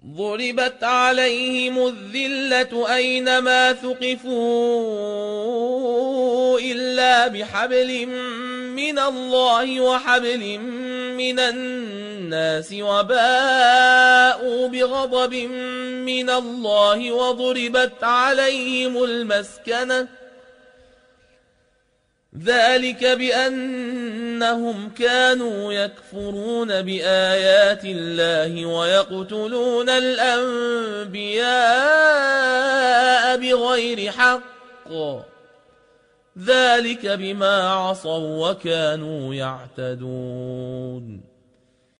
ضربت عليهم الذلة أينما ثقفوا إلا بحبل من الله وحبل من الناس وباءوا بغضب من الله وضربت عليهم المسكنة ذلك بأنهم كانوا يكفرون بآيات الله ويقتلون الأنبياء بغير حق ذلك بما عصوا وكانوا يعتدون